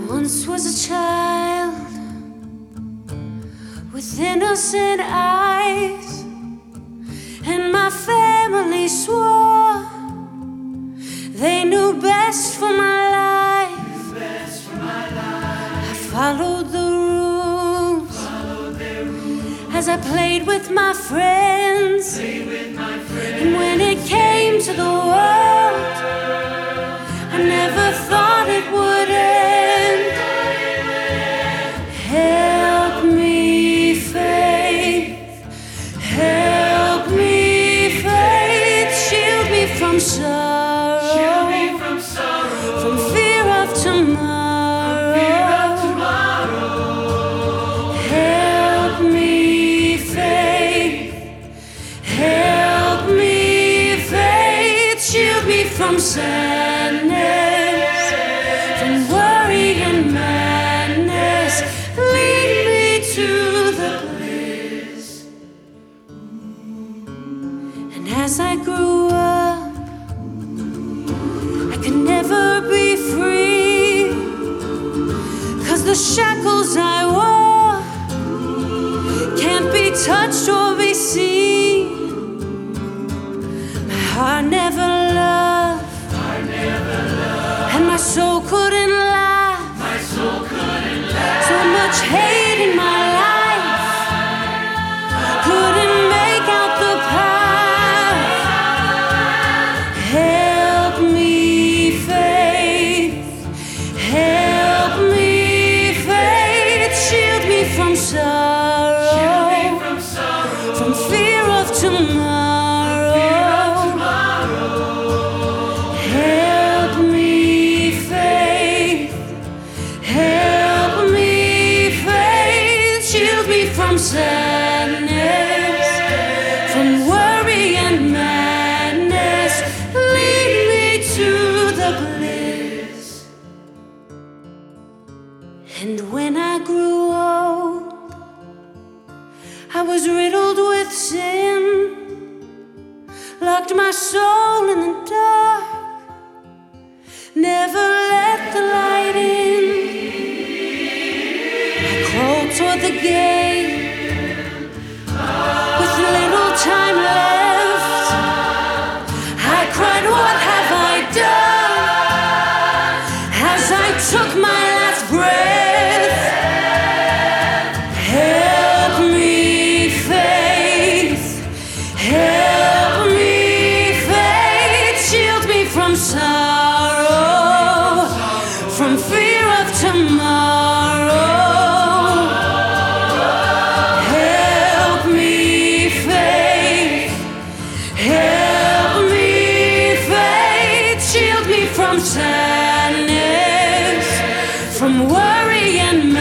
Once was a child with innocent eyes, and my family swore they knew best for my life. I followed the rules as I played with my friends. And when it came to the world, I never thought it would end. Help me, faith. Help me, faith. Shield me from sorrow, from fear of tomorrow. Help me, faith. Help me, faith. Shield me from sadness, from worry and madness. Lead me to the bliss. And as I grew up, I could never be free, 'cause the shackles I wore can't be touched or be seen. My heart never loved, and my soul couldn't laugh. So much hate in my life, couldn't make out the path. Help me, faith. Help me, faith. Shield me from sorrow, from fear of tomorrow. Help me, faith. Help me, faith. Shield me from sadness, from worry and madness. Lead me to the bliss. And when I grew old, I was riddled with sin, locked my soul in the dark, never let the light in. I crawled toward the gate with little time left. I cried, what have I done? As I took my last breath. Help me, faith. Help me, faith. Shield me from sorrow, from fear of tomorrow. Help me, faith. Help me, faith. Shield me from sadness, from worry and